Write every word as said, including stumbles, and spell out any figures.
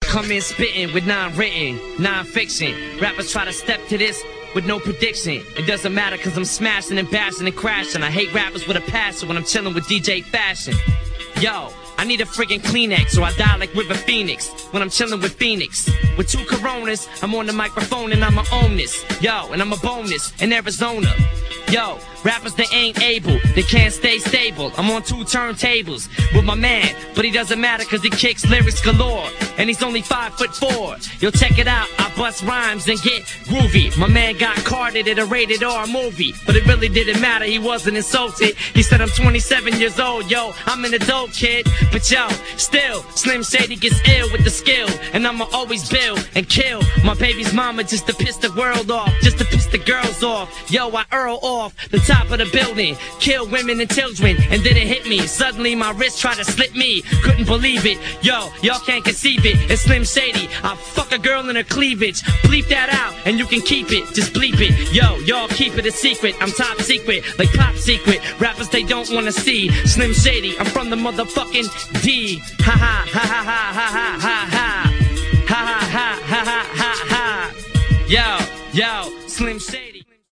come in spitting with non-written, non-fiction. Rappers try to step to this with no prediction. It doesn't matter cause I'm smashing and bashing and crashing. I hate rappers with a passion when I'm chilling with D J Fashion. Yo, I need a friggin' Kleenex or I die like River Phoenix when I'm chillin' with Phoenix. With two Coronas, I'm on the microphone and I'ma own this. Yo, and I'm a bonus in Arizona. Yo, rappers they ain't able, they can't stay stable. I'm on two turntables with my man, but he doesn't matter cause he kicks lyrics galore. And he's only five foot four. Yo, check it out, I bust rhymes and get groovy. My man got carded at a rated R movie, but it really didn't matter, he wasn't insulted. He said I'm twenty-seven years old, yo, I'm an adult kid. But yo, still, Slim Shady gets ill with the skill. And I'ma always build and kill my baby's mama just to piss the world off, just to piss the girls off. Yo, I Earl off the top of the building, kill women and children, and then it hit me. Suddenly my wrist tried to slip me, couldn't believe it. Yo, y'all can't conceive it, it's Slim Shady. I fuck a girl in her cleavage, bleep that out and you can keep it, just bleep it. Yo, y'all keep it a secret, I'm top secret, like pop secret. Rappers they don't wanna see, Slim Shady, I'm from the motherfucking D. Ha ha ha ha ha ha ha ha ha ha ha ha ha ha ha. Yo, yo.